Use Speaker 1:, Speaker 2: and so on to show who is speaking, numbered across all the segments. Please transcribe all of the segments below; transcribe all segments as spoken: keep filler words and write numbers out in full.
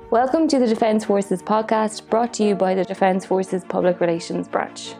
Speaker 1: Welcome to the Defence Forces podcast, brought to you by the Defence Forces Public Relations Branch.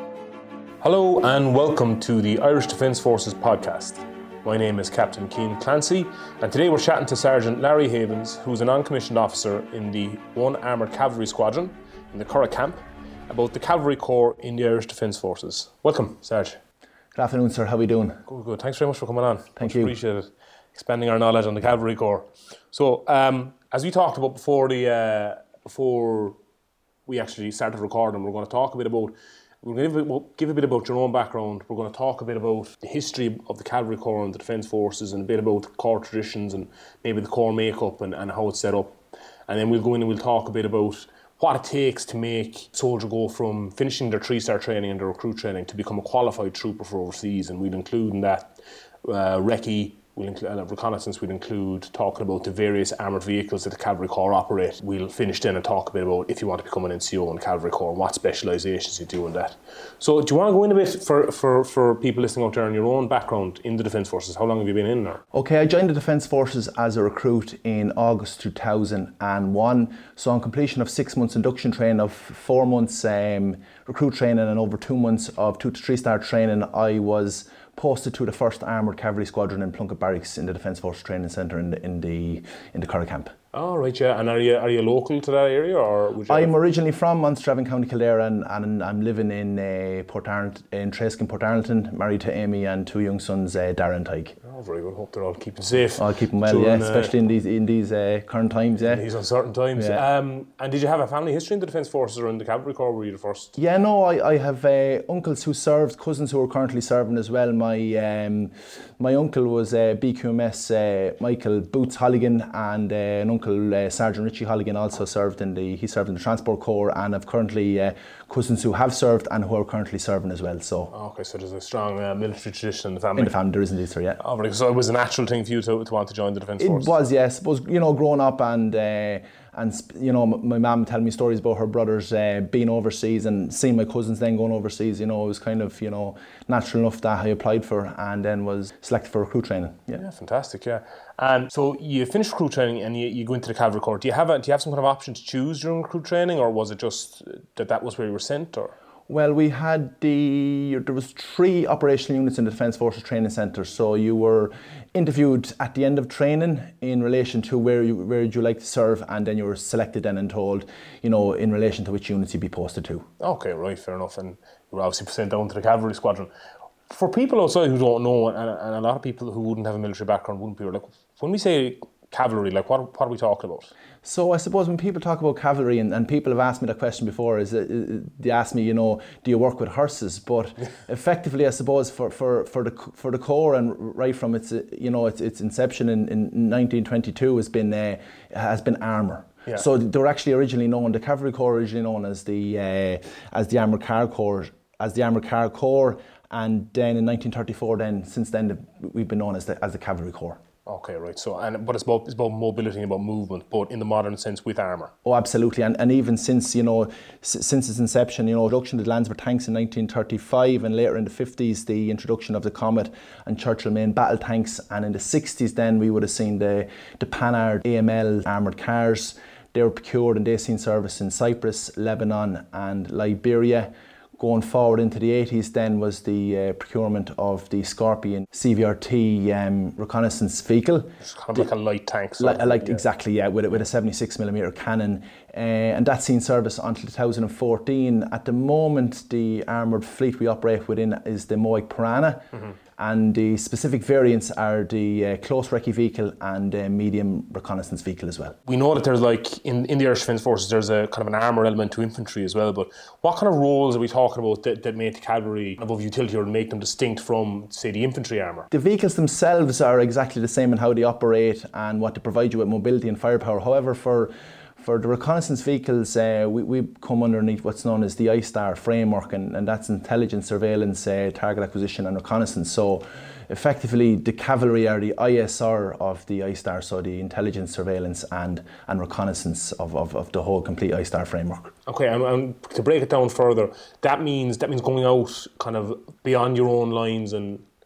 Speaker 2: Hello and welcome to the Irish Defence Forces podcast. My name is Captain Cian Clancy, and today we're chatting to Sergeant Larry Havens, who's a non-commissioned officer in the one Armoured Cavalry Squadron in the Curragh Camp, about the Cavalry Corps in the Irish Defence Forces. Welcome, Sarge.
Speaker 3: Good afternoon, sir. How are we doing?
Speaker 2: Good, good. Thanks very much for coming on.
Speaker 3: Thank
Speaker 2: much
Speaker 3: you.
Speaker 2: Appreciate it. Expanding our knowledge on the Cavalry Corps. So, um, as we talked about before the uh, before we actually started recording, we're going to talk a bit about we're going to give a, give a bit about your own background. We're going to talk a bit about the history of the Cavalry Corps and the Defence Forces, and a bit about the Corps traditions and maybe the Corps makeup and, and how it's set up. And then we'll go in and we'll talk a bit about what it takes to make a soldier go from finishing their three-star training and their recruit training to become a qualified trooper for overseas. And we'll include in that uh, recce, we'll include uh, reconnaissance, we'll include talking about the various armoured vehicles that the Cavalry Corps operate. We'll finish then and talk a bit about if you want to become an N C O in the Cavalry Corps, what specialisations you do in that. So do you want to go in a bit for, for, for people listening out there on your own background in the Defence Forces? How long have you been in there?
Speaker 3: Okay, I joined the Defence Forces as a recruit in August two thousand one. So on completion of six months induction training, of four months um, recruit training and over two months of two to three star training, I was posted to the first Armoured Cavalry Squadron in Plunkett Barracks in the Defence Forces Training Centre in the in the in the Curragh Camp.
Speaker 2: Oh, right, yeah. And are you are you local to that area, or would you?
Speaker 3: I'm
Speaker 2: have...
Speaker 3: originally from Montstravan, County Kildare, and, and I'm living in uh, Port Arlington, in Treskin, Port Arlington, married to Amy and two young sons, uh, Darren and Tyke.
Speaker 2: Oh, very good. Hope they're all keeping safe.
Speaker 3: I'll keep them well,
Speaker 2: during,
Speaker 3: yeah,
Speaker 2: uh,
Speaker 3: especially in these in these uh, current times, yeah.
Speaker 2: In these uncertain times.
Speaker 3: Yeah.
Speaker 2: Um, and did you have a family history in the Defence Forces or in the Cavalry Corps? Were you the first?
Speaker 3: Yeah, no, I, I have uh, uncles who served, cousins who are currently serving as well. My um, my uncle was uh, B Q M S uh, Michael Boots Holligan, and uh, an uncle uh, Sergeant Richie Holligan also served in the he served in the Transport Corps, and I've currently uh, cousins who have served and who are currently serving as well. So
Speaker 2: okay, so there's a strong uh, military tradition in the family.
Speaker 3: In the family, there is indeed, sir. Yeah.
Speaker 2: Oh, very good. So it was a natural thing for you to, to want to join the Defence Forces.
Speaker 3: It was, yes. I suppose, you know, growing up and uh, and you know, my mum telling me stories about her brothers uh, being overseas and seeing my cousins then going overseas. You know, it was kind of, you know, natural enough that I applied for and then was selected for recruit training. Yeah,
Speaker 2: yeah, fantastic. Yeah, and so you finish recruit training and you, you go into the Cavalry Corps. Do you have a, do you have some kind of option to choose during recruit training, or was it just that that was where you were sent, or?
Speaker 3: Well, we had the, there was three operational units in the Defence Forces Training Centre. So you were interviewed at the end of training in relation to where you, where would you like to serve, and then you were selected then and told, you know, in relation to which units you'd be posted to. Okay, right, fair enough. And you were obviously sent down to the Cavalry Squadron. For people outside who don't know, and, and a lot of people who wouldn't have a military background wouldn't be, like, when we say cavalry, like what, what are we talking about? So I suppose when people talk about cavalry, and, and people have asked me that question before, is uh, they ask me, you know, do you work with horses? But effectively, I suppose for, for, for the for the Corps, and right from its uh, you know its, its inception in, in nineteen twenty-two has been uh, has been armour. Yeah. So they were actually originally known, the Cavalry Corps originally known as the uh, as the Armoured Car Corps, as the Armoured Car Corps, and then in nineteen thirty-four, then since then we've been known as the as the Cavalry Corps.
Speaker 2: Okay, right. So, and but it's about it's about mobility and about movement, but in the modern sense with armour.
Speaker 3: Oh, absolutely. And and even since you know s- since its inception, you know, introduction of the Landsberg tanks in nineteen thirty-five, and later in the fifties, the introduction of the Comet and Churchill main battle tanks, and in the sixties, then we would have seen the the Panhard A M L armoured cars. They were procured and they seen service in Cyprus, Lebanon, and Liberia. Going forward into the eighties, then was the uh, procurement of the Scorpion C V R T um, reconnaissance vehicle.
Speaker 2: It's kind of the, like a light tank.
Speaker 3: Li- like yeah. Exactly, yeah, with, with a seventy-six millimeter cannon. Uh, and that's seen service until two thousand fourteen. At the moment, the armoured fleet we operate within is the Moic Piranha. Mm-hmm. And the specific variants are the uh, close recce vehicle and uh, medium reconnaissance vehicle as well.
Speaker 2: We know that there's like, in, in the Irish Defence Forces, there's a kind of an armour element to infantry as well, but what kind of roles are we talking about that, that make the cavalry above utility or make them distinct from, say, the infantry armour?
Speaker 3: The vehicles themselves are exactly the same in how they operate and what they provide you with mobility and firepower. However, for For the reconnaissance vehicles, uh, we, we come underneath what's known as the I STAR framework, and, and that's intelligence, surveillance, uh, target acquisition and reconnaissance. So effectively the cavalry are the I S R of the I STAR, so the intelligence, surveillance and, and reconnaissance of, of, of the whole complete I STAR framework.
Speaker 2: Okay, and, and to break it down further, that means that means going out kind of beyond your own lines and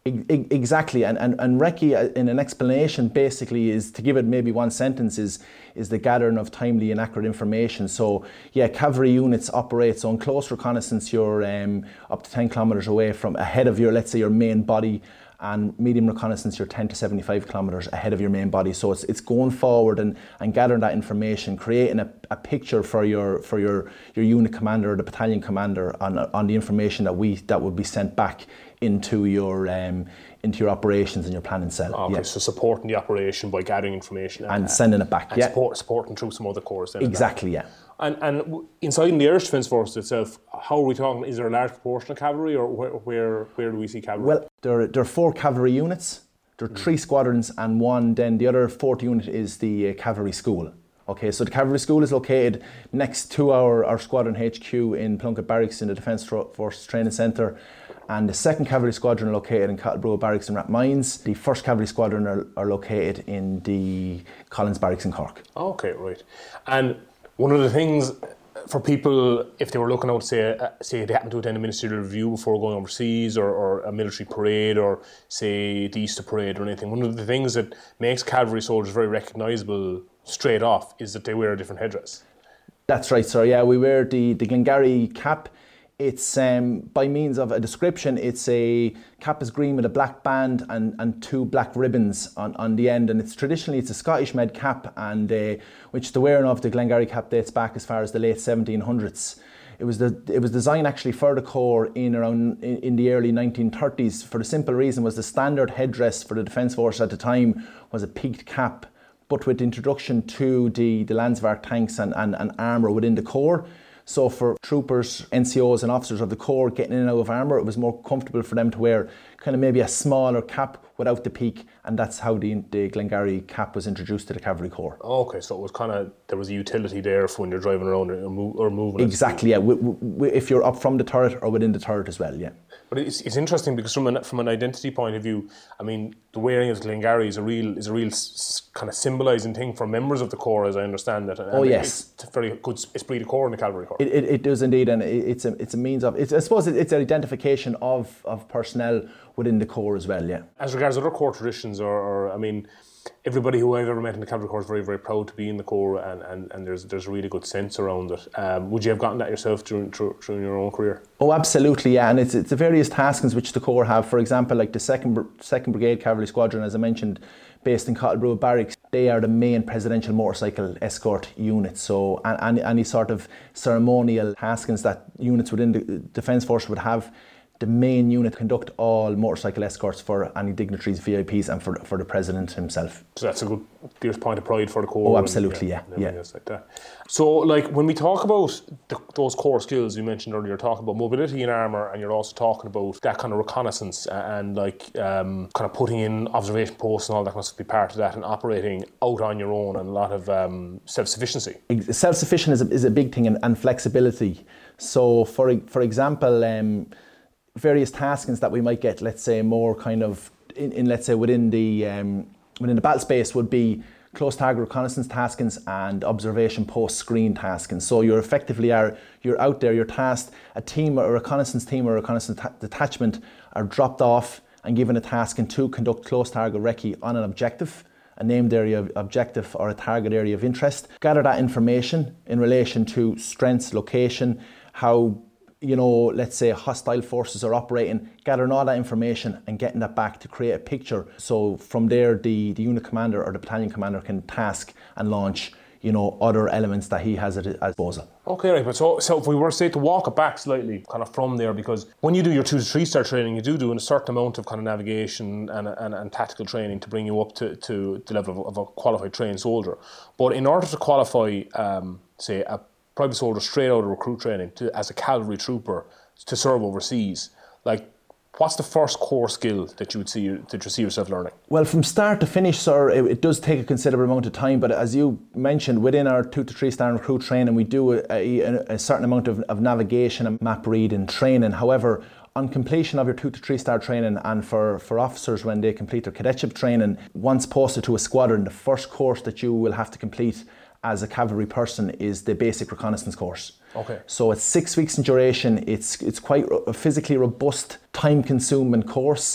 Speaker 3: E- Exactly, and, and and recce in an explanation basically is, to give it maybe one sentence, is is the gathering of timely and accurate information. So yeah, cavalry units operate, so in close reconnaissance you're um, up to ten kilometres away from, ahead of your, let's say, your main body, and medium reconnaissance you're ten to seventy-five kilometres ahead of your main body. So it's it's going forward and, and gathering that information, creating a, a picture for your for your, your unit commander or the battalion commander on on the information that we that would be sent back into your um, into your operations and your planning cell.
Speaker 2: Okay,
Speaker 3: yeah.
Speaker 2: so supporting the operation by gathering information
Speaker 3: and
Speaker 2: uh,
Speaker 3: sending it back.
Speaker 2: and
Speaker 3: yeah,
Speaker 2: support, supporting through some other corps. Then
Speaker 3: exactly. Yeah.
Speaker 2: And and w- inside in the Irish Defence Force itself, how are we talking? Is there a large proportion of cavalry, or where where, where do we see cavalry?
Speaker 3: Well, there there are four cavalry units. There are mm. three squadrons and one. Then the other fourth unit is the uh, cavalry school. Okay, so the cavalry school is located next to our, our squadron H Q in Plunkett Barracks in the Defence Forces Training Centre, and the second cavalry squadron located in Cottlebrough Barracks in Rathmines. The first cavalry squadron are, are located in the Collins Barracks in Cork.
Speaker 2: Okay, right. And one of the things for people, if they were looking out, say, uh, say they happen to attend a ministerial review before going overseas, or, or a military parade, or say the Easter parade or anything, one of the things that makes cavalry soldiers very recognisable straight off is that they wear a different headdress.
Speaker 3: That's right, sir. Yeah, we wear the, the Glengarry cap. It's, um, by means of a description, it's a cap is green with a black band and, and two black ribbons on, on the end. And it's traditionally, it's a Scottish made cap, and uh, which the wearing of the Glengarry cap dates back as far as the late seventeen hundreds. It was the it was designed actually for the Corps in around in, in the early nineteen thirties, for the simple reason was the standard headdress for the Defence Force at the time was a peaked cap. But with the introduction to the, the Landsverk tanks and, and, and armour within the Corps, so for troopers, N C Os and officers of the Corps getting in and out of armour, it was more comfortable for them to wear kind of maybe a smaller cap without the peak, and that's how the, the Glengarry cap was introduced to the Cavalry Corps.
Speaker 2: Okay, so it was kind of, there was a utility there for when you're driving around or, move, or moving.
Speaker 3: Exactly, yeah, w- w- if you're up from the turret or within the turret as well, yeah.
Speaker 2: But it's, it's interesting because from an, from an identity point of view, I mean, the wearing of Glengarry is a real is a real s- kind of symbolising thing for members of the Corps, as I understand it. And
Speaker 3: oh yes,
Speaker 2: it's a very good esprit de corps in the Cavalry Corps.
Speaker 3: It, it, it does indeed, and it, it's a it's a means of it's, I suppose it, it's an identification of of personnel within the Corps as well. Yeah.
Speaker 2: As regards other Corps traditions, or, or I mean, everybody who I've ever met in the Cavalry Corps is very, very proud to be in the Corps, and, and, and there's there's a really good sense around it. Um, would you have gotten that yourself during during your own career?
Speaker 3: Oh, absolutely, yeah. And it's it's the various taskings which the Corps have. For example, like the second second Brigade Cavalry Squadron, as I mentioned, based in Cottlebrough Barracks, they are the main presidential motorcycle escort unit. So any, any sort of ceremonial taskings that units within the Defence Force would have, the main unit conduct all motorcycle escorts for any dignitaries, V I Ps, and for for the President himself.
Speaker 2: So that's a good dearest point of pride for the Corps.
Speaker 3: Oh, absolutely,
Speaker 2: and,
Speaker 3: yeah.
Speaker 2: yeah.
Speaker 3: yeah.
Speaker 2: Like that. So, like, when we talk about the, those core skills you mentioned earlier, you're talking about mobility in armour, and you're also talking about that kind of reconnaissance and, like, um, kind of putting in observation posts and all that kind of stuff, be part of that, and operating out on your own, and a lot of um, self-sufficiency.
Speaker 3: Self-sufficient is a, is a big thing, and, and flexibility. So, for for example, um, various taskings that we might get, let's say more kind of in, in let's say within the um, within the battle space would be close target reconnaissance taskings and observation post screen taskings. So you're effectively are you're out there, you're tasked, a team or a reconnaissance team or a reconnaissance ta- detachment are dropped off and given a task to conduct close target recce on an objective, a named area of objective or a target area of interest. Gather that information in relation to strengths, location, how, you know, let's say hostile forces are operating, gathering all that information and getting that back to create a picture. So from there, the, the unit commander or the battalion commander can task and launch, you know, other elements that he has at his disposal. Okay,
Speaker 2: right, but so, so if we were, say, to walk it back slightly kind of from there, because when you do your two to three star training, you do do a certain amount of kind of navigation and, and, and tactical training to bring you up to, to the level of, of a qualified trained soldier. But in order to qualify, um, say, a private soldier straight out of recruit training to, as a cavalry trooper to serve overseas, like, what's the first core skill that you would see that you see yourself learning? Well,
Speaker 3: from start to finish, sir, it, it does take a considerable amount of time. But as you mentioned, within our two to three star recruit training, we do a, a, a certain amount of, of navigation and map reading training. However, on completion of your two to three star training, and for, for officers when they complete their cadetship training, once posted to a squadron, the first course that you will have to complete as a cavalry person is the basic reconnaissance course.
Speaker 2: Okay.
Speaker 3: So it's six weeks in duration. It's it's quite a physically robust, time-consuming course,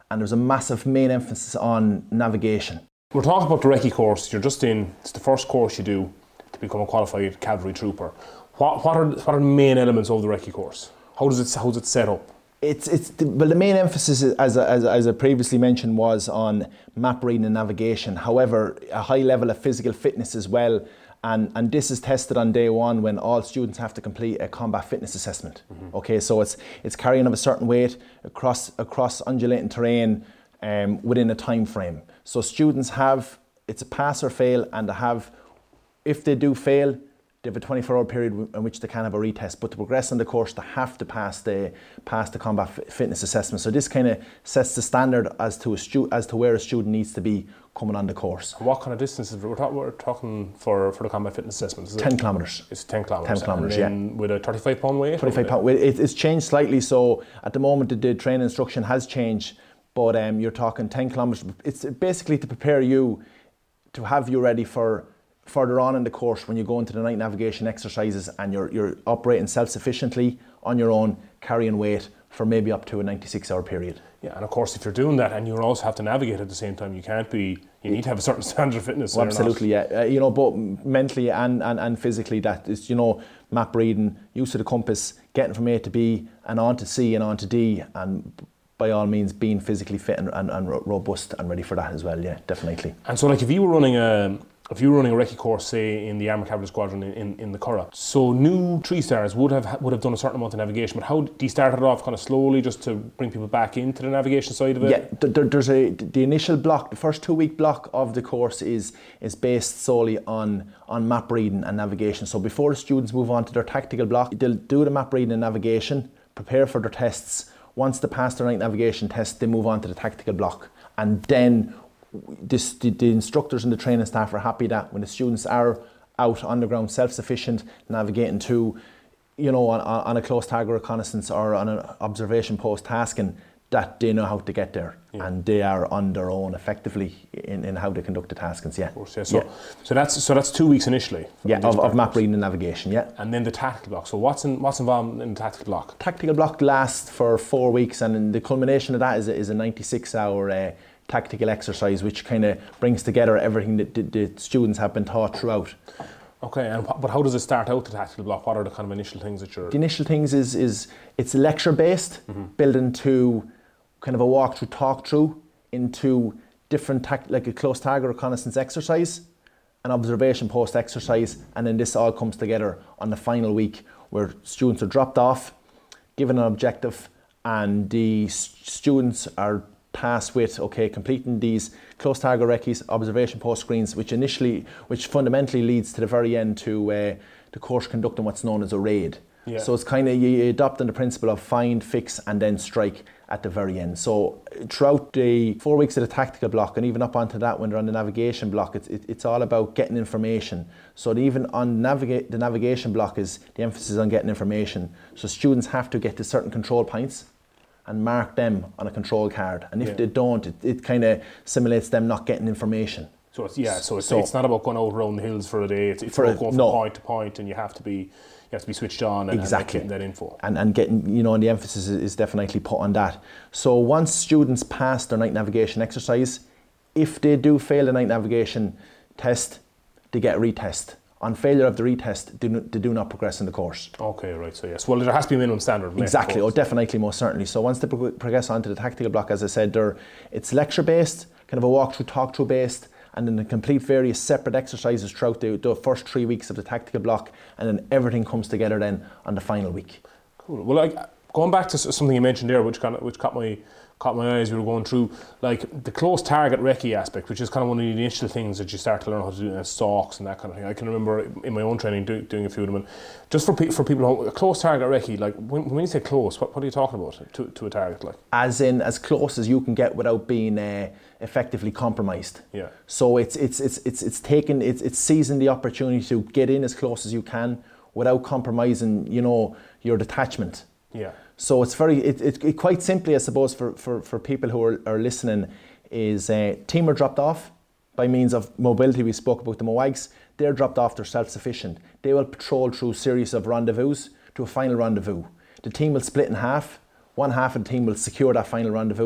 Speaker 3: and there's a massive main emphasis on navigation.
Speaker 2: We're talking about the recce course. You're just in, it's the first course you do to become a qualified cavalry trooper. What, what, are, what are the main elements of the recce course? How does it, how's it set up?
Speaker 3: It's it's the, well, the main emphasis, as, as, as I previously mentioned, was on map reading and navigation. However, a high level of physical fitness as well. And, and this is tested on day one when all students have to complete a combat fitness assessment. Mm-hmm. Okay, so it's it's carrying of a certain weight across across undulating terrain um, within a time frame. So students have, it's a pass or fail, and they have, if they do fail, they have a twenty-four hour period in which they can have a retest. But to progress on the course, they have to pass the pass the combat f- fitness assessment. So this kind of sets the standard as to a stu- as to where a student needs to be coming on the course.
Speaker 2: What kind of distances we're, talk- we're talking for for the combat fitness assessment? Is
Speaker 3: ten
Speaker 2: it?
Speaker 3: kilometres.
Speaker 2: It's ten kilometres.
Speaker 3: ten kilometres,
Speaker 2: and then
Speaker 3: yeah.
Speaker 2: With a thirty-five pound weight.
Speaker 3: twenty-five pound. It, it's changed slightly. So at the moment, the, the training instruction has changed, but um, you're talking ten kilometres. It's basically to prepare you to have you ready for further on in the course when you go into the night navigation exercises and you're you're operating self-sufficiently on your own, carrying weight for maybe up to a ninety-six hour period.
Speaker 2: Yeah, and of course, if you're doing that and you also have to navigate at the same time, you can't be. You need to have a certain standard of fitness.
Speaker 3: Well, absolutely, yeah. Uh, you know, both mentally and, and and physically. That is, you know, map reading, use of the compass, getting from A to B and on to C and on to D, and by all means being physically fit and, and, and robust and ready for that as well. Yeah, definitely.
Speaker 2: And so, like, if you were running a if you were running a recce course, say in the Armoured Cavalry Squadron in, in, in the Curragh, so new three stars would have would have done a certain amount of navigation. But how do you start it off kind of slowly, just to bring people back into the navigation side of it?
Speaker 3: Yeah, there, there's a the initial block, the first two week block of the course is is based solely on on map reading and navigation. So before the students move on to their tactical block, they'll do the map reading and navigation, prepare for their tests. Once they pass their night navigation test, they move on to the tactical block, and then This, the, the instructors and the training staff are happy that when the students are out on the ground, self-sufficient, navigating to, you know, on, on a close target reconnaissance or on an observation post tasking, that they know how to get there, yeah. and they are on their own effectively in, in how they conduct the taskings. Yeah.
Speaker 2: Of course, yeah. So,
Speaker 3: yeah.
Speaker 2: so that's so that's two weeks initially.
Speaker 3: Yeah, of, of map reading and navigation. Yeah.
Speaker 2: And then the tactical block. So what's in what's involved in the tactical block?
Speaker 3: Tactical block lasts for four weeks, and the culmination of that is a, is a ninety-six hour. Uh, tactical exercise which kind of brings together everything that the, the students have been taught throughout.
Speaker 2: Okay, and wh- but how does it start out, the tactical block? What are the kind of initial things that you're...
Speaker 3: The initial things is is it's lecture based, mm-hmm. built into kind of a walk-through, talk-through, into different, tact- like a close target reconnaissance exercise, an observation post exercise, and then this all comes together on the final week where students are dropped off, given an objective, and the s- students are tasked with okay completing these close target recce's, observation post screens, which initially which fundamentally leads to the very end to uh, the course conducting what's known as a raid. Yeah. So it's kind of you adopting the principle of find, fix and then strike at the very end. So throughout the four weeks of the tactical block and even up onto that when they're on the navigation block, it's it, it's all about getting information. So even on navigate the navigation block is the emphasis on getting information. So students have to get to certain control points and mark them on a control card, and if yeah. they don't, it, it kind of simulates them not getting information.
Speaker 2: So it's, yeah, so it's, so it's not about going out around the hills for a day. It's, it's about going from
Speaker 3: no.
Speaker 2: point to point, and you have to be you have to be switched on and,
Speaker 3: exactly.
Speaker 2: and getting that info.
Speaker 3: And and getting you know, and the emphasis is, is definitely put on that. So once students pass their night navigation exercise, if they do fail the night navigation test, they get a retest. On failure of the retest, they do, they do not progress in the course.
Speaker 2: Okay, right, so yes. Well, there has to be a minimum standard.
Speaker 3: Exactly, oh definitely, most certainly. So once they pro- progress onto the tactical block, as I said, they're, it's lecture-based, kind of a walk-through, talk-through based, and then they complete various separate exercises throughout the, the first three weeks of the tactical block, and then everything comes together then on the final week. Cool.
Speaker 2: Well, like, going back to something you mentioned there, which kind of, which caught my caught my eye as we were going through, like the close target recce aspect, which is kind of one of the initial things that you start to learn how to do, uh, stalks and that kind of thing. I can remember in my own training do, doing a few of them. And just for pe- for people who, a close target recce, like when, when you say close, what, what are you talking about to to a target? Like
Speaker 3: as in as close as you can get without being uh, effectively compromised.
Speaker 2: Yeah.
Speaker 3: So it's it's it's it's it's taking it's it's seizing the opportunity to get in as close as you can without compromising, you know, your detachment.
Speaker 2: Yeah.
Speaker 3: So it's very, it, it, it quite simply, I suppose, for, for, for people who are, are listening, is uh, team are dropped off by means of mobility. We spoke about the M O A Gs. They're dropped off, they're self-sufficient. They will patrol through a series of rendezvous to a final rendezvous. The team will split in half. One half of the team will secure that final rendezvous,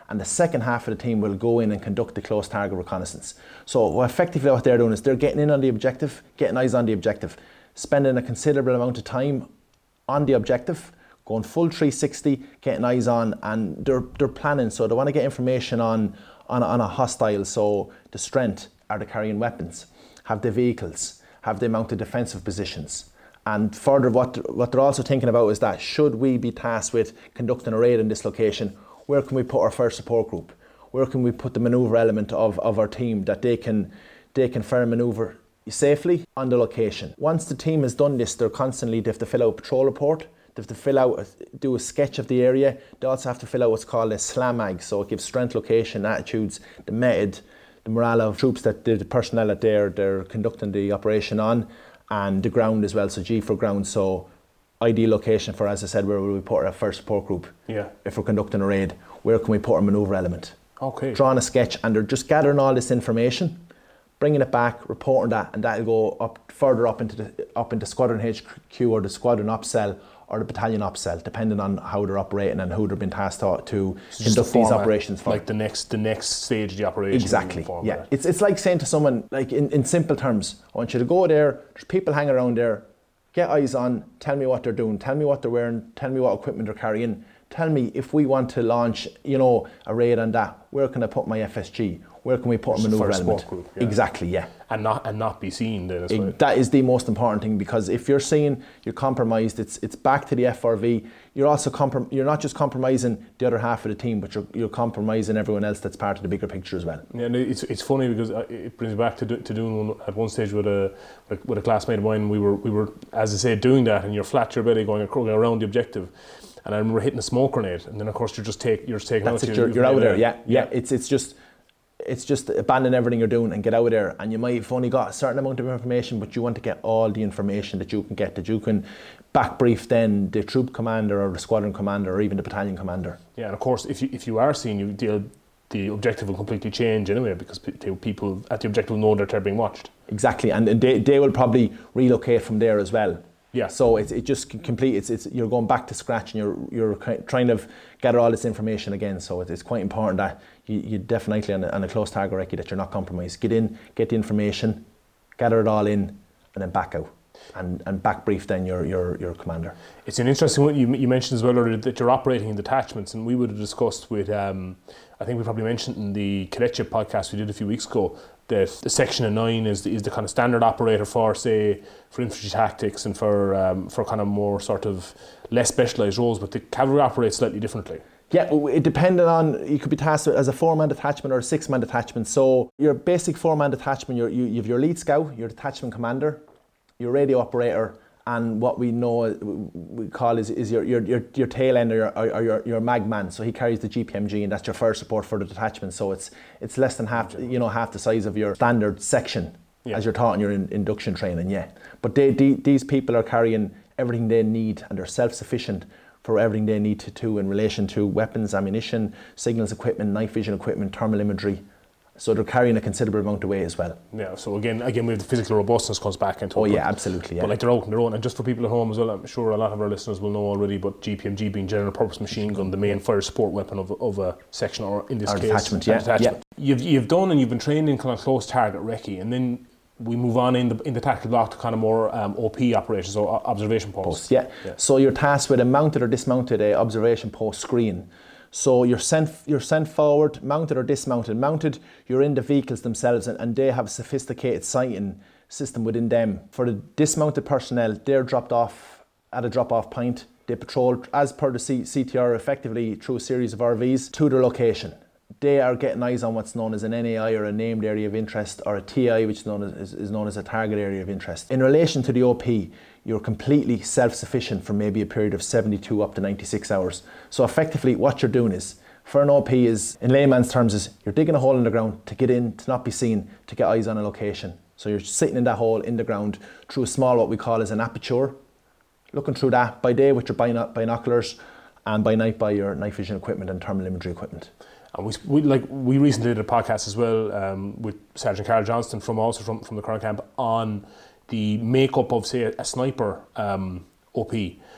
Speaker 3: and the second half of the team will go in and conduct the close target reconnaissance. So well, effectively what they're doing is they're getting in on the objective, getting eyes on the objective, spending a considerable amount of time on the objective, going full three sixty, getting eyes on, and they're they're planning. So they want to get information on on, on a hostile. So the strength, are they carrying weapons? Have they vehicles? Have they mounted defensive positions? And further, what what they're also thinking about is that should we be tasked with conducting a raid in this location, where can we put our first support group? Where can we put the manoeuvre element of, of our team that they can they can fire manoeuvre safely on the location? Once the team has done this, they're constantly, they have to fill out a patrol report, they have to fill out, do a sketch of the area. They also have to fill out what's called a SLAMAG, so it gives strength, location, attitudes, the method, the morale of troops, that the personnel that they're, they're conducting the operation on, and the ground as well, so G for ground, so ideal location for, as I said, where will we put our first support group?
Speaker 2: Yeah. If
Speaker 3: we're conducting a raid, where can we put our manoeuvre element?
Speaker 2: Okay.
Speaker 3: Drawing a sketch, and they're just gathering all this information, bringing it back, reporting that, and that'll go up further up into the up into squadron H Q or the squadron op cell or the battalion op cell, depending on how they're operating and who they've been tasked to, to
Speaker 2: so
Speaker 3: conduct these operations for.
Speaker 2: Like the next the next stage of the operation.
Speaker 3: Exactly. Yeah. It's it's like saying to someone, like in, in simple terms, I want you to go there, there's people hanging around there, get eyes on, tell me what they're doing, tell me what they're wearing, tell me what equipment they're carrying. Tell me if we want to launch, you know, a raid on that, where can I put my F S G? Where can we put a manoeuvre element?
Speaker 2: Group, yeah.
Speaker 3: Exactly, yeah.
Speaker 2: And not and not be seen then as
Speaker 3: it,
Speaker 2: well.
Speaker 3: That is the most important thing, because if you're seeing you're compromised, it's it's back to the F R V. You're also comprom- you're not just compromising the other half of the team, but you're you're compromising everyone else that's part of the bigger picture as well.
Speaker 2: Yeah, and it's it's funny because it brings me back to do, to doing one at one stage with a with a classmate of mine. We were we were as I say doing that, and you're flat to your belly going going around the objective. And I remember hitting a smoke grenade, and then of course you're just take you're just taking
Speaker 3: That's
Speaker 2: out.
Speaker 3: It, you're, you're out there, yeah, yeah, yeah. It's it's just it's just abandon everything you're doing and get out of there. And you might have only got a certain amount of information, but you want to get all the information that you can get, that you can back brief then the troop commander or the squadron commander or even the battalion commander.
Speaker 2: Yeah, and of course if you if you are seen, you the the objective will completely change anyway, because people at the objective will know that they're being watched.
Speaker 3: Exactly, and they they will probably relocate from there as well.
Speaker 2: Yeah.
Speaker 3: So it's it just complete. It's it's you're going back to scratch, and you're you're trying to gather all this information again. So it's quite important that you, you definitely on a, on a close target recce that you're not compromised. Get in, get the information, gather it all in, and then back out, and and back brief then your your your commander. It's
Speaker 2: an interesting one you you mentioned as well earlier that you're operating in detachments, and we would have discussed with um, I think we probably mentioned in the cadetship podcast we did a few weeks ago. That the section of nine is the, is the kind of standard operator for, say, for infantry tactics and for um, for kind of more sort of less specialised roles, but the cavalry operates slightly differently.
Speaker 3: Yeah, it depended on, you could be tasked as a four-man detachment or a six-man detachment. So your basic four-man detachment, you're, you you have your lead scout, your detachment commander, your radio operator, and what we know we call is, is your, your your your tail end or your, or your your mag man. So he carries the G P M G, and that's your first support for the detachment. So it's it's less than half you know half the size of your standard section, yeah, as you're taught in your in, induction training. Yeah, but they, they these people are carrying everything they need, and they're self-sufficient for everything they need to do in relation to weapons, ammunition, signals equipment, night vision equipment, thermal imagery. So they're carrying a considerable amount of weight as well.
Speaker 2: Yeah, so again, again, we have the physical robustness comes back into it.
Speaker 3: Oh yeah, absolutely, yeah.
Speaker 2: But like they're out on their own, and just for people at home as well, I'm sure a lot of our listeners will know already, but G P M G being general purpose machine gun, the main fire support weapon of, of a section, or in this
Speaker 3: Our
Speaker 2: case,
Speaker 3: detachment, yeah,
Speaker 2: detachment.
Speaker 3: yeah.
Speaker 2: You've, you've done and you've been trained in kind of close target recce, and then we move on in the in the tactical block to kind of more um, O P operations, or observation posts.
Speaker 3: Post, yeah. yeah. So you're tasked with a mounted or dismounted uh, observation post screen. So you're sent you're sent forward, mounted or dismounted. Mounted, you're in the vehicles themselves, and, and they have a sophisticated sighting system within them. For the dismounted personnel, they're dropped off at a drop-off point. They patrol, as per the C- CTR, effectively through a series of R Vs to their location. They are getting eyes on what's known as an N A I, or a named area of interest, or a T I, which is known as, is known as a target area of interest. In relation to the O P, you're completely self-sufficient for maybe a period of seventy-two up to ninety-six hours. So effectively what you're doing is, for an O P is, in layman's terms, is you're digging a hole in the ground to get in, to not be seen, to get eyes on a location. So you're sitting in that hole in the ground through a small, what we call as an aperture, looking through that by day with your bino- binoculars, and by night by your night vision equipment and thermal imagery equipment.
Speaker 2: And we, we like we recently did a podcast as well um, with Sergeant Carl Johnston from also from, from the Crown Camp on the makeup of, say, a sniper um, O P.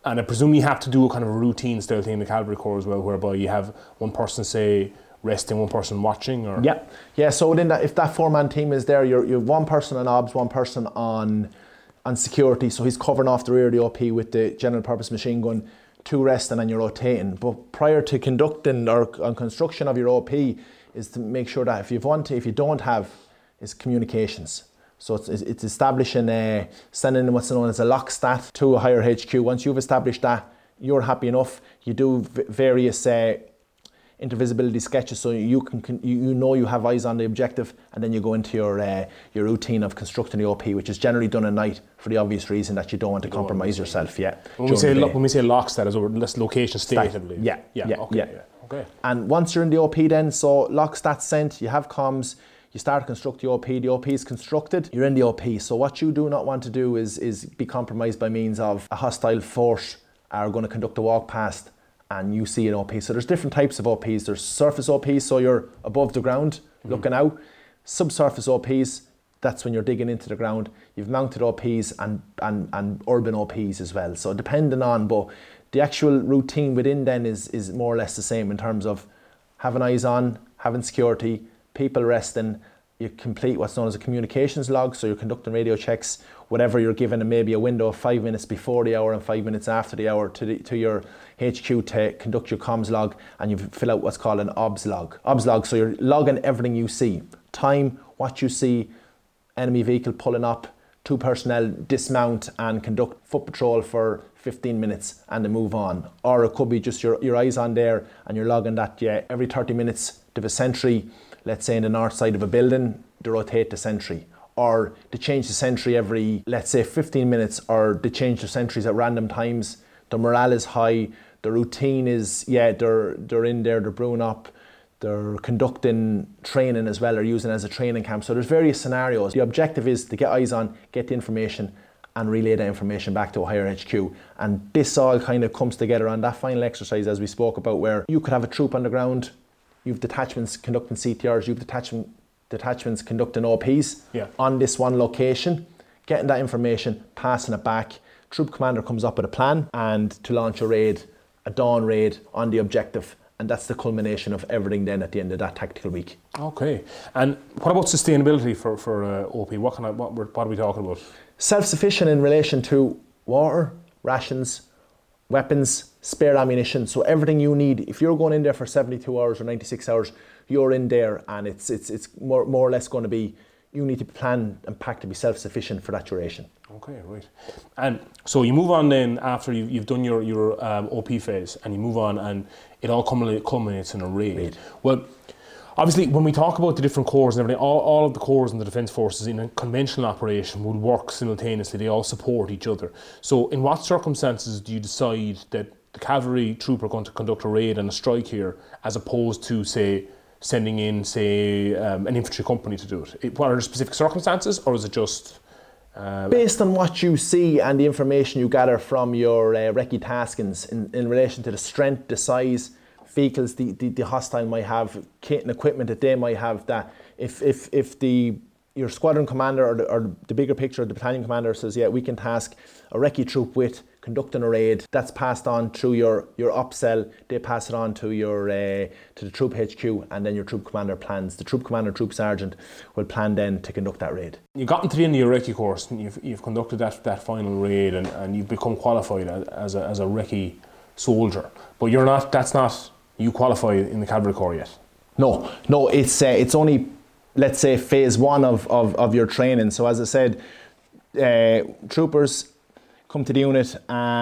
Speaker 2: And I presume you have to do a kind of a routine style thing in the Cavalry Corps as well, whereby you have one person, say, resting, one person watching, or
Speaker 3: yeah, yeah. So within that, if that four-man team is there, you're you have one person on obs, one person on on security. So he's covering off the rear of the O P with the general purpose machine gun, two resting, and you're rotating. But prior to conducting or on construction of your O P, is to make sure that if you want to, if you don't have, is communications. So it's it's establishing a sending what's known as a lock stat to a higher H Q. Once you've established that, you're happy enough. You do v- various. Uh, intervisibility sketches, so you can you know you have eyes on the objective, and then you go into your uh, your routine of constructing the O P, which is generally done at night for the obvious reason that you don't want to compromise yourself. Yeah.
Speaker 2: When we say lo- when we say lock stat, is over location state, I believe.
Speaker 3: Yeah.
Speaker 2: Yeah.
Speaker 3: Yeah.
Speaker 2: Okay.
Speaker 3: Yeah.
Speaker 2: Yeah. Okay.
Speaker 3: And once you're in the O P, then so lock stat sent, you have comms. You start to construct the O P. The O P is constructed. You're in the O P. So what you do not want to do is is be compromised by means of a hostile force are going to conduct a walk past, and you see an O P. So there's different types of O Ps. There's surface O Ps, so you're above the ground mm-hmm. looking out. Subsurface O Ps, that's when you're digging into the ground. You've mounted O Ps and, and, and urban O Ps as well. So depending on, but the actual routine within then is, is more or less the same in terms of having eyes on, having security, people resting. You complete what's known as a communications log, so you're conducting radio checks, whatever you're given, maybe a window of five minutes before the hour and five minutes after the hour to the, to your H Q to conduct your comms log, and you fill out what's called an obs log. Obs log, so you're logging everything you see. Time, what you see, enemy vehicle pulling up, two personnel dismount and conduct foot patrol for fifteen minutes and then move on. Or it could be just your, your eyes on there and you're logging that, yeah, every thirty minutes to have a sentry, let's say in the north side of a building, to rotate the sentry. Or to change the sentry every, let's say fifteen minutes, or to change the sentries at random times. The morale is high, the routine is, yeah, they're they're in there, they're brewing up, they're conducting training as well, they're using it as a training camp. So there's various scenarios. The objective is to get eyes on, get the information, and relay that information back to a higher H Q. And this all kind of comes together on that final exercise as we spoke about, where you could have a troop on the ground, you've detachments conducting C T Rs, you've detachment, detachments conducting O Ps
Speaker 2: yeah.
Speaker 3: on this one location, getting that information, passing it back. Troop commander comes up with a plan and to launch a raid, a dawn raid on the objective. And that's the culmination of everything then at the end of that tactical week.
Speaker 2: Okay. And what about sustainability for, for uh, O P? What, kind of, what, what are we talking about?
Speaker 3: Self-sufficient in relation to water, rations, weapons, spare ammunition. So everything you need, if you're going in there for seventy-two hours or ninety-six hours, you're in there and it's it's it's more, more or less going to be, you need to plan and pack to be self-sufficient for that duration.
Speaker 2: Okay, right. And so you move on then after you've, you've done your, your um, O P phase, and you move on and it all culminates in a raid. raid. Well, obviously when we talk about the different corps and everything, all, all of the corps in the Defence Forces in a conventional operation would work simultaneously. They all support each other. So in what circumstances do you decide that the cavalry troop are going to conduct a raid and a strike here, as opposed to, say, sending in, say, um, an infantry company to do it? it? What are the specific circumstances, or is it just... Uh,
Speaker 3: Based on what you see and the information you gather from your uh, recce taskings in, in relation to the strength, the size, vehicles the, the, the hostile might have, kit and equipment that they might have, that if if, if the your squadron commander or the, or the bigger picture, the battalion commander says, yeah, we can task a recce troop with conducting a raid, that's passed on through your, your op cell, they pass it on to your uh, to the troop H Q, and then your troop commander plans. The troop commander, troop sergeant will plan then to conduct that raid.
Speaker 2: You've gotten to the end of your recce course and you've, you've conducted that, that final raid, and, and you've become qualified as, as a, as a recce soldier, but you're not, that's not, you qualify in the Cavalry Corps yet?
Speaker 3: No, no, it's uh, it's only, let's say, phase one of, of, of your training. So as I said, uh, troopers come to the unit,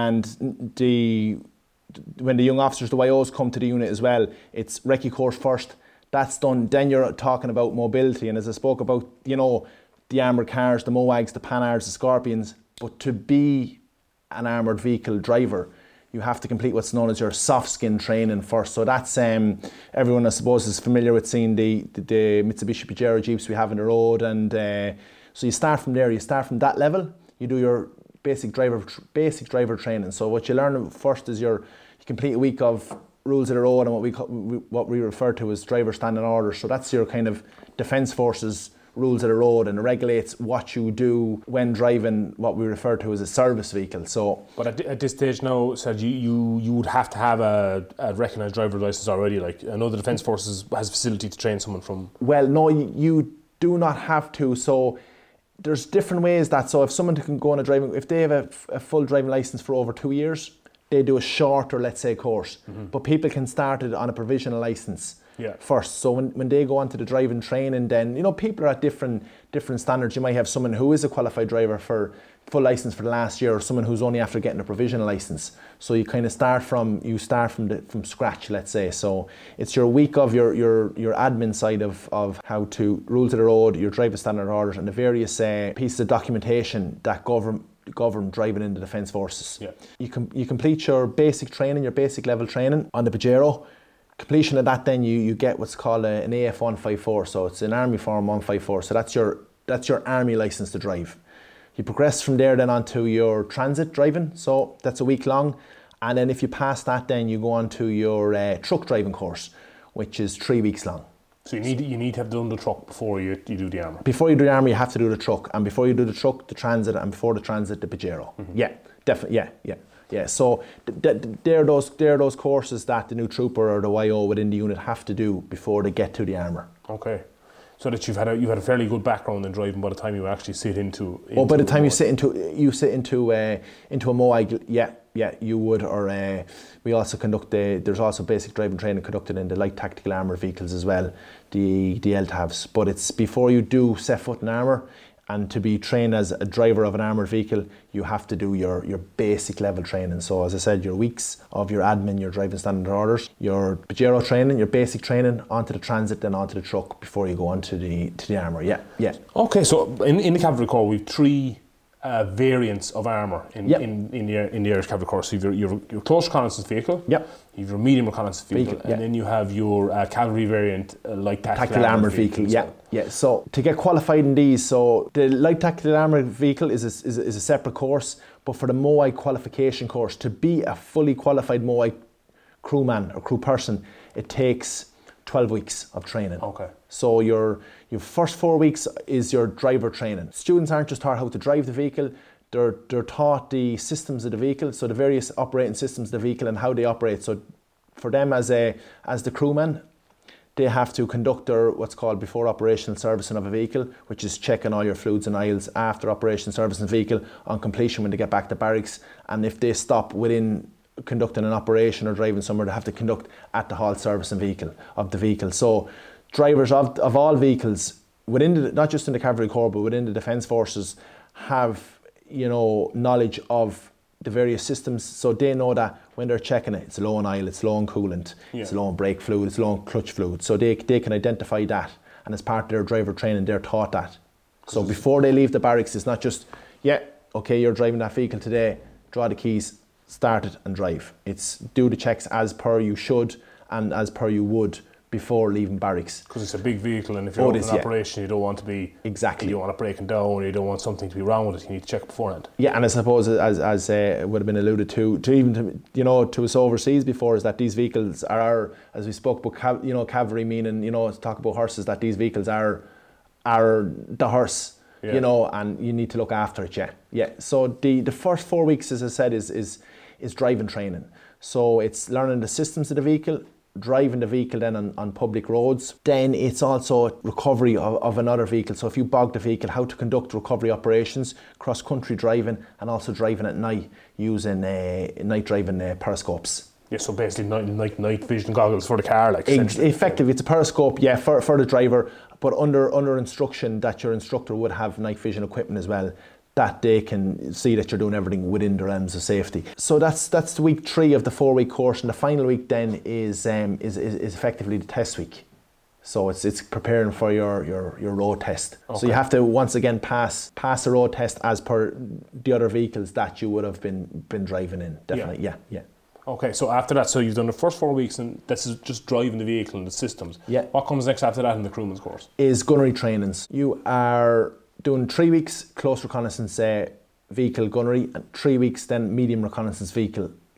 Speaker 3: and the when the young officers, the Y Os, come to the unit as well, it's recce course first. That's done. Then you're talking about mobility, and as I spoke about, you know, the armoured cars, the MOAGs, the Panhards, the Scorpions. But to be an armoured vehicle driver, you have to complete what's known as your soft skin training first. So that's, um, everyone I suppose is familiar with seeing the, the, the Mitsubishi Pajero Jeeps we have on the road. And uh, so you start from there, you start from that level, you do your basic driver basic driver training. So what you learn first is your, you complete a week of rules of the road and what we what we refer to as driver standing orders. So that's your kind of Defence Forces rules of the road, and it regulates what you do when driving what we refer to as a service vehicle. So,
Speaker 2: but at, at this stage now, said you, you you would have to have a, a recognised driver's license already. Like, I know the Defence Forces has a facility to train someone from.
Speaker 3: Well, no, you, you do not have to. So there's different ways that. So if someone can go on a driving, if they have a, a full driving license for over two years, they do a shorter, let's say, course. Mm-hmm. But people can start it on a provisional license. Yeah. First, so when, when they go on to the driving training, then, you know, people are at different different standards. You might have someone who is a qualified driver for full license for the last year, or someone who's only after getting a provisional license. So you kind of start from you start from the from scratch, let's say. So it's your week of your your your admin side of of how to rules of the road, your driver standard orders, and the various uh, pieces of documentation that govern govern driving in the Defence Forces. Yeah. You com- you complete your basic training, your basic level training on the Pajero. Completion of that, then you, you get what's called a, an A F one fifty-four, so it's an Army Form one fifty-four, so that's your that's your Army licence to drive. You progress from there then onto your transit driving, so that's a week long, and then if you pass that, then you go on to your uh, truck driving course, which is three weeks long.
Speaker 2: So you need you need to have done the truck before you, you do the Army?
Speaker 3: Before you do the Army, you have to do the truck, and before you do the truck, the transit, and before the transit, the Pajero. Mm-hmm. Yeah, definitely, yeah, yeah. Yeah, so th- th- they're those they're those courses that the new trooper or the Y O within the unit have to do before they get to the armour.
Speaker 2: Okay, so that you've had a you've had a fairly good background in driving by the time you actually sit into. into
Speaker 3: well, by the time you sit into you sit into uh, into a M O I, yeah, yeah, you would. Or uh, we also conduct the there's also basic driving training conducted in the light tactical armoured vehicles as well, the the L T A Vs. But it's before you do set foot in armour. And to be trained as a driver of an armoured vehicle, you have to do your, your basic level training. So as I said, your weeks of your admin, your driving standard orders, your Pajero training, your basic training, onto the transit, then onto the truck before you go on to the to the armour. Yeah, yeah.
Speaker 2: Okay, so in, in the Cavalry Corps, we've three uh, variants of armour in, yep. in, in, the, in the Irish Cavalry Corps. So you've your, your, your close reconnaissance vehicle, yep. you've your medium reconnaissance vehicle, vehicle and yep. then you have your uh, cavalry variant, uh, light tactical,
Speaker 3: tactical armoured vehicle. vehicle yeah. Yeah, so to get qualified in these, so the light tactical armoured vehicle is a, is, a, is a separate course, but for the M O I qualification course, to be a fully qualified M O I crewman or crew person, it takes twelve weeks of training.
Speaker 2: Okay.
Speaker 3: So your your first four weeks is your driver training. Students aren't just taught how to drive the vehicle, they're they're taught the systems of the vehicle, so the various operating systems of the vehicle and how they operate. So for them as a as the crewman, they have to conduct their what's called before operational servicing of a vehicle, which is checking all your fluids and oils after operational servicing the vehicle on completion when they get back to barracks. And if they stop within conducting an operation or driving somewhere, they have to conduct at the halt servicing vehicle of the vehicle. So drivers of, of all vehicles within the, not just in the Cavalry Corps but within the Defence Forces have, you know, knowledge of the various systems, so they know that when they're checking it, it's low on oil, it's low on coolant, yeah. it's low on brake fluid, it's low on clutch fluid, so they they can identify that, and as part of their driver training they're taught that. So before they leave the barracks, it's not just, yeah, okay, you're driving that vehicle today, draw the keys, start it and drive. It's do the checks as per you should and as per you would before leaving barracks.
Speaker 2: Because it's a big vehicle, and if you're oh, in an yeah. operation, you don't want to be
Speaker 3: exactly.
Speaker 2: You don't want it breaking down. You don't want something to be wrong with it. You need to check beforehand.
Speaker 3: Yeah, and I suppose as as uh, would have been alluded to, to even to, you know to us overseas before, is that these vehicles are, as we spoke about, cav- you know, cavalry meaning, you know, talk about horses, that these vehicles are are the horse. Yeah. You know, and you need to look after it. Yeah, yeah. So the the first four weeks, as I said, is is is driving training. So it's learning the systems of the vehicle, driving the vehicle then on, on public roads. Then it's also recovery of, of another vehicle. So if you bog the vehicle, how to conduct recovery operations, cross-country driving, and also driving at night using uh, night driving uh, periscopes.
Speaker 2: Yeah, so basically night, night, night vision goggles for the car, like
Speaker 3: Ex- effectively, it's a periscope, yeah, for, for the driver, but under under instruction that your instructor would have night vision equipment as well, that they can see that you're doing everything within the realms of safety. So that's that's the week three of the four-week course, and the final week then is um, is, is is effectively the test week. So it's it's preparing for your your, your road test. Okay. So you have to once again pass pass a road test as per the other vehicles that you would have been been driving in. Definitely, yeah, yeah. yeah.
Speaker 2: Okay, so after that, so you've done the first four weeks, and this is just driving the vehicle and the systems.
Speaker 3: Yeah.
Speaker 2: What comes next after that in the crewman's course?
Speaker 3: Is gunnery trainings. You are doing three weeks close reconnaissance uh, vehicle gunnery, and three weeks then medium reconnaissance vehicle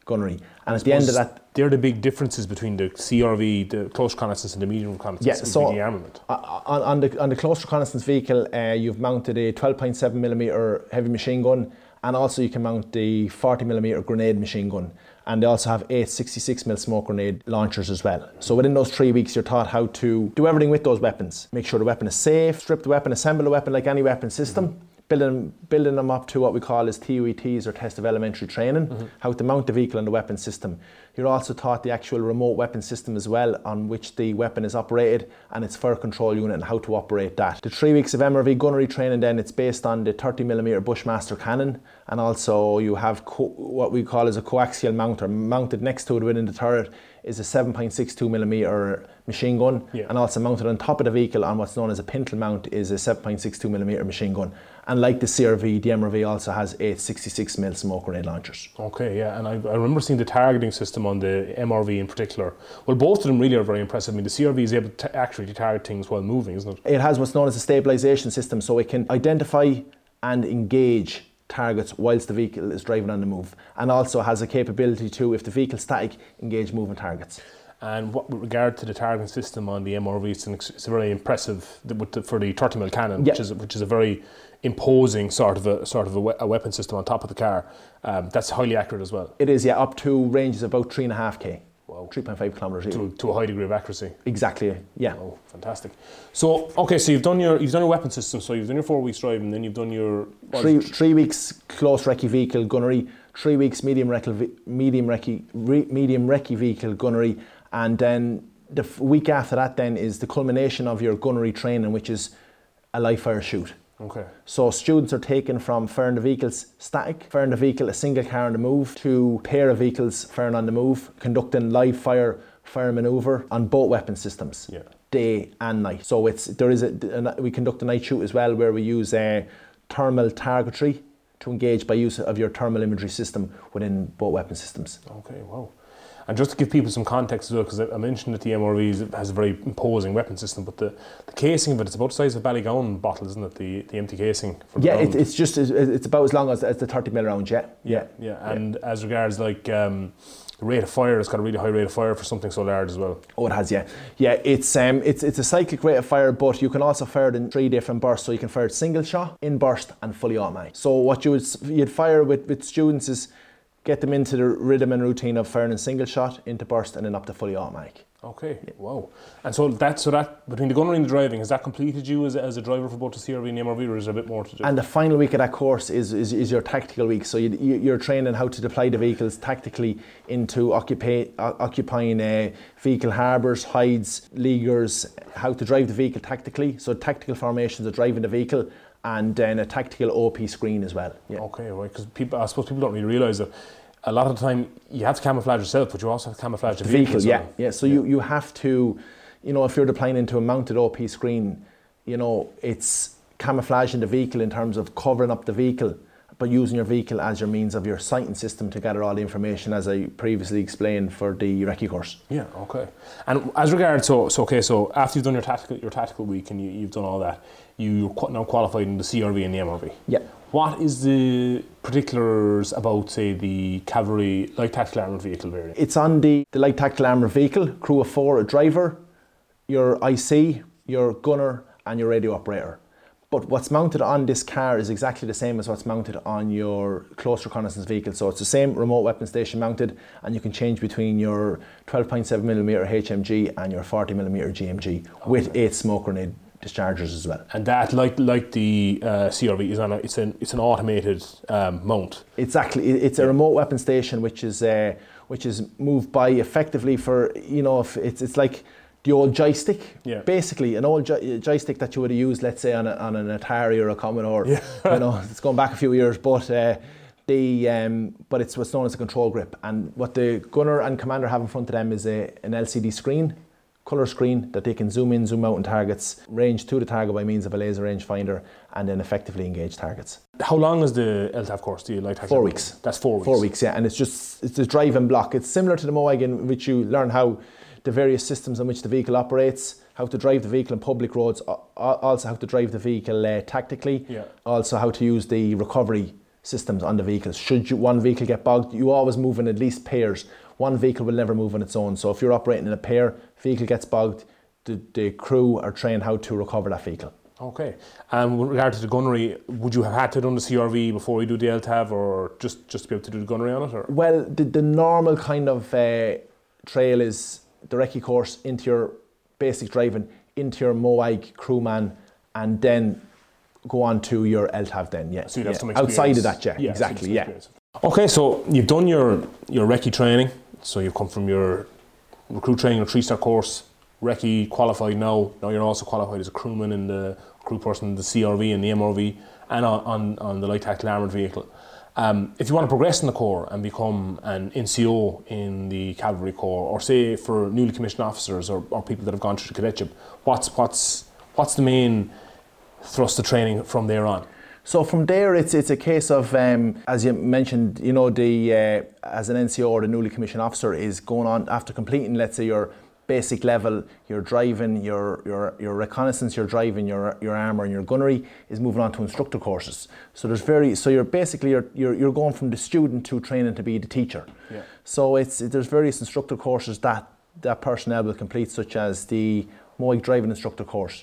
Speaker 3: gunnery. And at the end of that,
Speaker 2: they're the big differences between the C R V, the close reconnaissance, and the medium reconnaissance.
Speaker 3: Yeah,
Speaker 2: is
Speaker 3: so
Speaker 2: the armament.
Speaker 3: On, on the on the close reconnaissance vehicle, uh, you've mounted a twelve point seven millimeter heavy machine gun, and also you can mount the forty millimeter grenade machine gun. And they also have eight sixty-six millimeter smoke grenade launchers as well. So within those three weeks, you're taught how to do everything with those weapons. Make sure the weapon is safe, strip the weapon, assemble the weapon like any weapon system. Mm-hmm. Building, building them up to what we call as T U E Ts, or test of elementary training, mm-hmm. how to mount the vehicle and the weapon system. You're also taught the actual remote weapon system as well, on which the weapon is operated, and its fire control unit and how to operate that. The three weeks of M R V gunnery training then, it's based on the thirty millimeter Bushmaster cannon, and also you have co- what we call as a coaxial mount, or mounted next to it within the turret is a seven point six two millimeter machine gun, yeah. and also mounted on top of the vehicle on what's known as a pintle mount is a seven point six two millimeter machine gun. And like the C R V, the M R V also has eight sixty-six millimeter smoke grenade launchers.
Speaker 2: Okay, yeah, and I, I remember seeing the targeting system on the M R V in particular. Well, both of them really are very impressive. I mean, the C R V is able to actually target things while moving, isn't it?
Speaker 3: It has what's known as a stabilization system, so it can identify and engage targets whilst the vehicle is driving on the move, and also has a capability to, if the vehicle's static, engage moving targets.
Speaker 2: And what, with regard to the targeting system on the M R V, it's, an, it's a very impressive with the, for the thirty millimeter cannon,
Speaker 3: yeah.
Speaker 2: which is which is a very imposing sort of a sort of a, we- a weapon system on top of the car. Um, that's highly accurate as well.
Speaker 3: It is, yeah, up to ranges about three and a half k.
Speaker 2: Wow.
Speaker 3: three point five kilometers.
Speaker 2: To, to a high degree of accuracy.
Speaker 3: Exactly, yeah.
Speaker 2: Oh, fantastic. So, okay, so you've done your you've done your weapon system. So you've done your four weeks driving, then you've done your
Speaker 3: three three weeks close recce vehicle gunnery, three weeks medium recce medium recce re, medium recce vehicle gunnery, and then the f- week after that then is the culmination of your gunnery training, which is a live fire shoot.
Speaker 2: Okay.
Speaker 3: So students are taken from firing the vehicles static, firing the vehicle a single car on the move, to pair of vehicles firing on the move, conducting live fire fire manoeuvre on both weapon systems,
Speaker 2: yeah.
Speaker 3: day and night. So it's there is a, a we conduct a night shoot as well, where we use uh, thermal targetry to engage by use of your thermal imagery system within both weapon systems.
Speaker 2: Okay, wow. And just to give people some context as well, because I mentioned that the M R V has a very imposing weapon system, but the, the casing of it, it's about the size of a Ballygowan bottle, isn't it? The the empty casing. For the
Speaker 3: yeah,
Speaker 2: round.
Speaker 3: it, it's just it's about as long as, as the thirty mil round. Yeah,
Speaker 2: yeah, yeah. yeah. And yeah. as regards like um, the rate of fire, it's got a really high rate of fire for something so large as well.
Speaker 3: Oh, it has, yeah, yeah. It's um, it's it's a cyclic rate of fire, but you can also fire it in three different bursts. So you can fire it single shot, in burst, and fully automatic. So what you would you'd fire with with students is get them into the rhythm and routine of firing in single shot, into burst, and then up to fully automatic.
Speaker 2: Okay, yeah. Wow. And so that, so that between the gunnery and the driving, has that completed you as a, as a driver for both the C R V and the M R V, or is there a bit more to do?
Speaker 3: And the final week of that course is is, is your tactical week. So you, you, you're training how to deploy the vehicles tactically into occupy, uh, occupying uh, vehicle harbours, hides, leaguers, how to drive the vehicle tactically. So tactical formations of driving the vehicle, and then a tactical O P screen as well. Yeah.
Speaker 2: Okay, right, because people, I suppose people don't really realise that a lot of the time you have to camouflage yourself, but you also have to camouflage the,
Speaker 3: the
Speaker 2: vehicle.
Speaker 3: vehicle yeah,
Speaker 2: well.
Speaker 3: yeah. So
Speaker 2: yeah.
Speaker 3: you, you have to, you know, if you're deploying into a mounted O P screen, you know, it's camouflaging the vehicle in terms of covering up the vehicle, but using your vehicle as your means of your sighting system to gather all the information, as I previously explained for the recce course.
Speaker 2: Yeah, okay. And as regards, so, so okay, so after you've done your tactical your tactical week and you, you've done all that, you're now qualified in the C R V and the M R V.
Speaker 3: Yeah.
Speaker 2: What is the particulars about, say, the cavalry light tactical armoured vehicle variant?
Speaker 3: It's on the, the light tactical armoured vehicle, crew of four, a driver, your I C, your gunner, and your radio operator. But what's mounted on this car is exactly the same as what's mounted on your close reconnaissance vehicle. So it's the same remote weapon station mounted, and you can change between your twelve point seven millimeter H M G and your forty millimeter G M G, okay, with eight smoke grenade dischargers as well.
Speaker 2: And that, like like the uh, C R V, is on a, it's an it's an automated um, mount.
Speaker 3: Exactly, it's a yeah. remote weapon station which is uh, which is moved by effectively for, you know, if it's it's like the old joystick,
Speaker 2: yeah.
Speaker 3: basically an old jo- joystick that you would have used, let's say, on, a, on an Atari or a Commodore.
Speaker 2: Yeah.
Speaker 3: You know, it's going back a few years, but uh, the um, but it's what's known as a control grip. And what the gunner and commander have in front of them is a an L C D screen, colour screen, that they can zoom in, zoom out on targets, range to the target by means of a laser rangefinder, and then effectively engage targets.
Speaker 2: How long is the L T A F course? Do you like
Speaker 3: Four weeks.
Speaker 2: That's four weeks.
Speaker 3: Four weeks, yeah. And it's just it's a driving block. It's similar to the MOAG, in which you learn how the various systems in which the vehicle operates, how to drive the vehicle on public roads, also how to drive the vehicle uh, tactically,
Speaker 2: yeah.
Speaker 3: also how to use the recovery systems on the vehicles. Should you, one vehicle get bogged, you always move in at least pairs. One vehicle will never move on its own. So if you're operating in a pair, vehicle gets bogged, the, the crew are trained how to recover that vehicle.
Speaker 2: Okay. And with regard to the gunnery, would you have had to done the C R V before you do the L T A V, or just, just to be able to do the gunnery on it? Or?
Speaker 3: Well, the, the normal kind of uh, trail is the recce course into your basic driving, into your M O A G crewman, and then go on to your L T A V then, yeah.
Speaker 2: So you'd have
Speaker 3: yeah.
Speaker 2: some experience.
Speaker 3: Outside of that, yeah,
Speaker 2: yeah
Speaker 3: exactly, yeah.
Speaker 2: Okay, so you've done your, your recce training, so you've come from your recruit training, your three-star course, recce qualified now, now you're also qualified as a crewman in the crew person in the C R V and the M R V, and on, on, on the light tactical armoured vehicle. Um, if you want to progress in the Corps and become an N C O in the Cavalry Corps, or say for newly commissioned officers or, or people that have gone through the cadetship, what's what's what's the main thrust of training from there on?
Speaker 3: So from there, it's it's a case of, um, as you mentioned, you know, the uh, as an N C O or the newly commissioned officer is going on after completing, let's say, your basic level, your driving, your your your reconnaissance, your driving, your your armour and your gunnery, is moving on to instructor courses. So there's very so you're basically you're you're, you're going from the student to training to be the teacher.
Speaker 2: Yeah.
Speaker 3: So it's there's various instructor courses that that personnel will complete, such as the M O A G driving instructor course,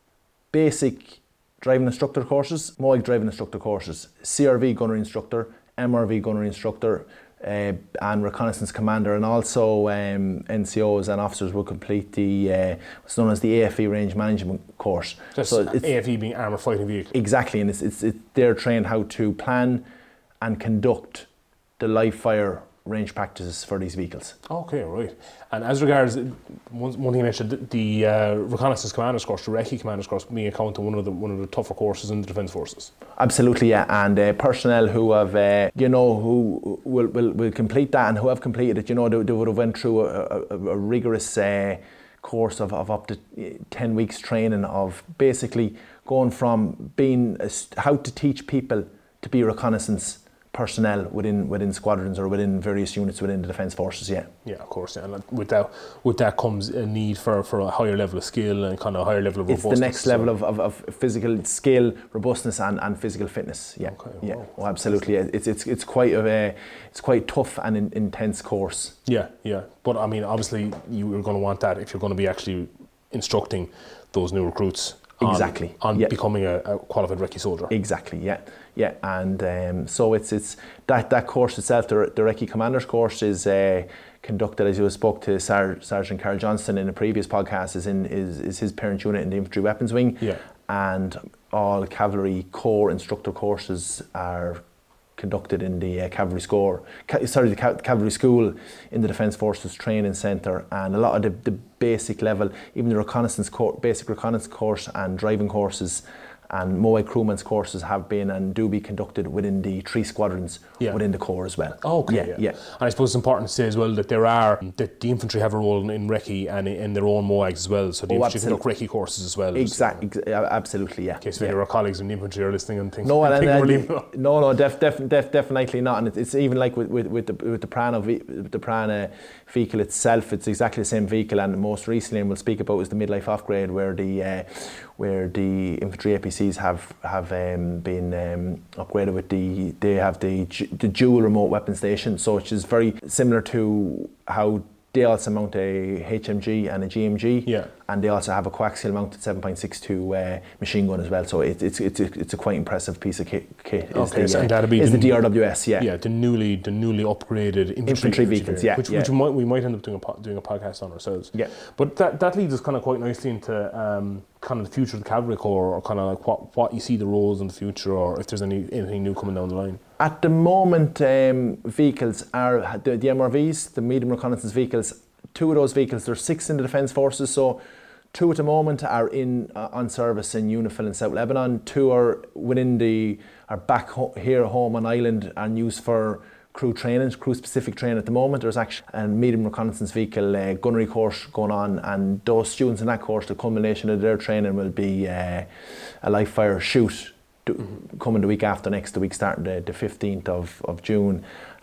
Speaker 3: basic driving instructor courses, M O A G driving instructor courses, C R V gunnery instructor, M R V gunnery instructor, Uh, and reconnaissance commander, and also um, N C Os and officers will complete the uh, what's known as the A F E range management course.
Speaker 2: Just
Speaker 3: so it's,
Speaker 2: A F E being armoured fighting vehicle.
Speaker 3: Exactly, and it's, it's it, they're trained how to plan and conduct the live fire range practices for these vehicles.
Speaker 2: Okay, right. And as regards one, one thing you mentioned, the, the uh, reconnaissance commander's course, the recce commander's course, being accounted one of the one of the tougher courses in the Defence Forces.
Speaker 3: Absolutely, yeah. And uh, personnel who have, uh, you know, who will, will will complete that and who have completed it, you know, they, they would have went through a, a, a rigorous uh, course of, of up to ten weeks training of basically going from being a, how to teach people to be reconnaissance personnel within within squadrons or within various units within the Defence Forces, yeah.
Speaker 2: Yeah, of course, yeah. And with that, with that comes a need for, for a higher level of skill and kind of a higher level of
Speaker 3: it's
Speaker 2: robustness.
Speaker 3: It's the next level of, of, of physical skill, robustness, and, and physical fitness. Yeah,
Speaker 2: okay,
Speaker 3: yeah,
Speaker 2: wow.
Speaker 3: oh, absolutely. It's it's it's quite a it's quite tough and in, intense course.
Speaker 2: Yeah, yeah. But I mean, obviously, you're going to want that if you're going to be actually instructing those new recruits. On,
Speaker 3: Exactly.
Speaker 2: On
Speaker 3: yeah.
Speaker 2: becoming a, a qualified recce soldier.
Speaker 3: Exactly. Yeah, yeah. And um, so it's it's that that course itself, the, the recce commander's course, is uh, conducted, as you spoke to Sar- Sergeant Carl Johnston in a previous podcast, is in is, is his parent unit in the Infantry Weapons Wing.
Speaker 2: Yeah.
Speaker 3: And all cavalry corps instructor courses are conducted in the uh, cavalry score, ca- sorry, the ca- cavalry school in the Defence Forces Training Centre, and a lot of the, the basic level, even the reconnaissance course, basic reconnaissance course and driving courses and M O A G crewmen's courses have been and do be conducted within the three squadrons
Speaker 2: yeah.
Speaker 3: within the corps as well.
Speaker 2: Okay,
Speaker 3: yeah,
Speaker 2: yeah.
Speaker 3: yeah.
Speaker 2: And I suppose it's important to say as well that there are that the infantry have a role in, in recce and in, in their own M O A Gs as well. So the
Speaker 3: Oh,
Speaker 2: infantry conduct recce courses as well.
Speaker 3: Exactly, ex- absolutely, yeah.
Speaker 2: In case
Speaker 3: yeah.
Speaker 2: any of our colleagues in the infantry are listening and think,
Speaker 3: No, and,
Speaker 2: think
Speaker 3: and,
Speaker 2: we're
Speaker 3: and,
Speaker 2: leaving.
Speaker 3: no, no, def, def, def, definitely not. And it's, it's even like with, with, with the with the Prana with the Prana vehicle itself. It's exactly the same vehicle, and most recently, and we'll speak about, is the midlife upgrade, where the uh, where the infantry A P Cs have have um, been um, upgraded with the they have the the dual remote weapon station, so which is very similar to how they also mount a H M G and a G M G,
Speaker 2: Yeah.
Speaker 3: and they also have a coaxial mounted seven point six two uh, machine gun as well. So it, it's it's a, it's a quite impressive piece of kit. kit is
Speaker 2: Okay,
Speaker 3: the,
Speaker 2: so
Speaker 3: uh,
Speaker 2: and that'll be
Speaker 3: is
Speaker 2: the
Speaker 3: the D R W S, yeah.
Speaker 2: Yeah, the newly the newly upgraded infantry,
Speaker 3: Infantry vehicles, yeah,
Speaker 2: which,
Speaker 3: yeah.
Speaker 2: which we might we might end up doing a po- doing a podcast on ourselves.
Speaker 3: Yeah.
Speaker 2: But that that leads us kind of quite nicely into um, kind of the future of the Cavalry Corps, or kind of like what, what you see the roles in the future, or if there's any anything new coming down the line.
Speaker 3: At the moment, um, vehicles are the, the M R Vs, the medium reconnaissance vehicles. Two of those vehicles, there's six in the Defence Forces, so two at the moment are in uh, on service in UNIFIL in South Lebanon. Two are within the are back ho- here home on island and used for crew training, crew specific training at the moment. There's actually a medium reconnaissance vehicle uh, gunnery course going on, and those students in that course, the culmination of their training will be uh, a live fire shoot do, mm-hmm. coming the week after next, the week starting the, the fifteenth of, of June.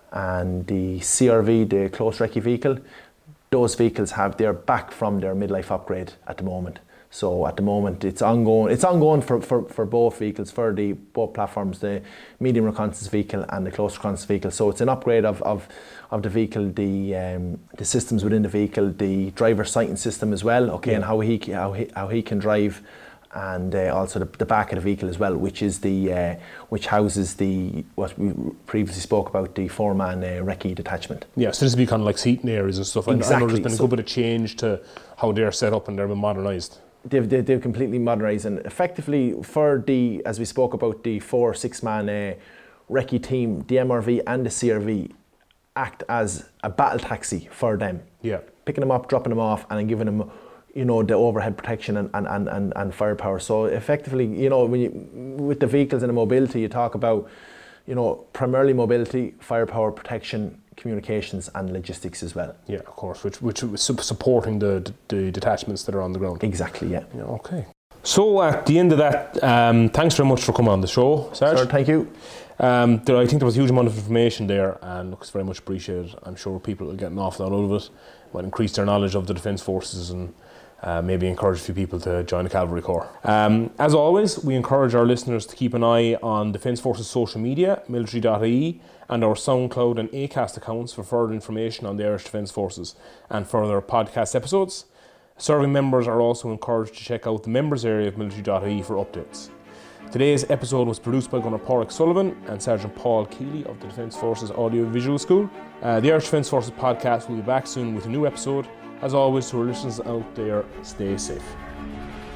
Speaker 3: And the C R V, the close recce vehicle, those vehicles have, they're back from their midlife upgrade at the moment. So at the moment, it's ongoing. It's ongoing for, for, for both vehicles, for the both platforms, the medium reconnaissance vehicle and the close reconnaissance vehicle. So it's an upgrade of of, of the vehicle, the um, the systems within the vehicle, the driver sighting system as well. Okay, yeah. and how he how he how he can drive, and uh, also the, the back of the vehicle as well, which is the uh, which houses the what we previously spoke about, the four-man uh, recce detachment.
Speaker 2: Yeah, so this would be kind of like seating areas and stuff.
Speaker 3: Exactly.
Speaker 2: I know there's been a
Speaker 3: so,
Speaker 2: good bit of change to how they're set up and they're been modernised.
Speaker 3: They've, they've, they've completely modernised, and effectively for the, as we spoke about, the four six-man uh, recce team, the M R V and the C R V act as a battle taxi for them.
Speaker 2: Yeah.
Speaker 3: Picking them up, dropping them off, and then giving them, you know, the overhead protection and, and, and, and, and firepower. So effectively, you know, when you, with the vehicles and the mobility, you talk about, you know, primarily mobility, firepower, protection, communications and logistics as well.
Speaker 2: Yeah, of course, which which was supporting the the detachments that are on the ground.
Speaker 3: Exactly, yeah.
Speaker 2: Yeah, okay. So at the end of that, um, thanks very much for coming on the show, Sarge.
Speaker 3: Sir, thank you.
Speaker 2: Um, there, I think there was a huge amount of information there, and looks very much appreciated. I'm sure people will get an awful lot out of it, will increase their knowledge of the Defence Forces and uh, maybe encourage a few people to join the Cavalry Corps. Um, as always, we encourage our listeners to keep an eye on Defence Forces social media, military dot I E, and our SoundCloud and Acast accounts for further information on the Irish Defence Forces and further podcast episodes. Serving members are also encouraged to check out the members area of military dot I E for updates. Today's episode was produced by Gunnar Pádraig Sullivan and Sergeant Paul Keeley of the Defence Forces Audio Visual School. Uh, the Irish Defence Forces podcast will be back soon with a new episode. As always, to our listeners out there, stay safe.